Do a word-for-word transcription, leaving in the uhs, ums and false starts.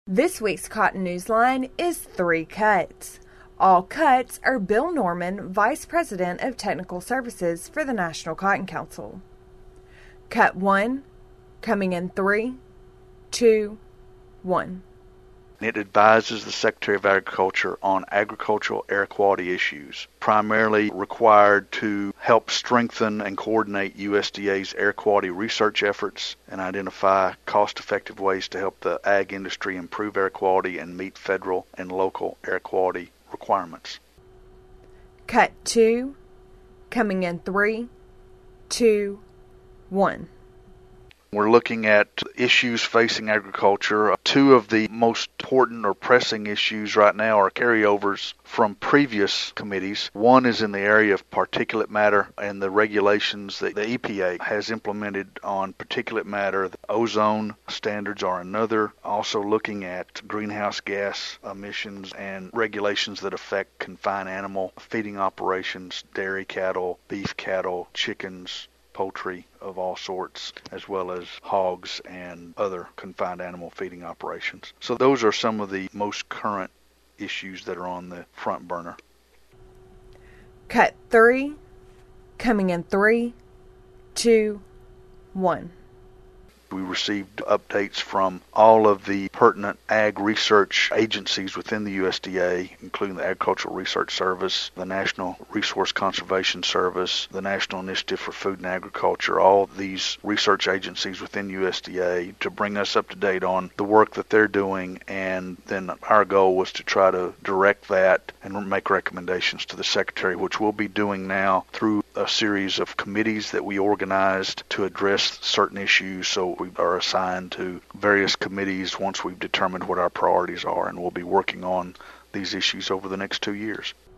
This week's Cotton Newsline is Three Cuts. All cuts are Bill Norman, Vice President of Technical Services for the National Cotton Council. Cut one, coming in three, two, one. It advises the Secretary of Agriculture on agricultural air quality issues, primarily required to help strengthen and coordinate U S D A's air quality research efforts and identify cost-effective ways to help the ag industry improve air quality and meet federal and local air quality requirements. Cut two, coming in three, two, one. We're looking at issues facing agriculture. Two of the most important or pressing issues right now are carryovers from previous committees. One is in the area of particulate matter and the regulations that the E P A has implemented on particulate matter. The ozone standards are another. Also looking at greenhouse gas emissions and regulations that affect confined animal feeding operations, dairy cattle, beef cattle, chickens, poultry of all sorts, as well as hogs and other confined animal feeding operations. So those are some of the most current issues that are on the front burner. Cut three, coming in three, two, one. We received updates from all of the pertinent ag research agencies within the U S D A, including the Agricultural Research Service, the National Resource Conservation Service, the National Initiative for Food and Agriculture, all of these research agencies within U S D A to bring us up to date on the work that they're doing. And then our goal was to try to direct that and make recommendations to the Secretary, which we'll be doing now through a series of committees that we organized to address certain issues. So we are assigned to various committees once we've determined what our priorities are, and we'll be working on these issues over the next two years.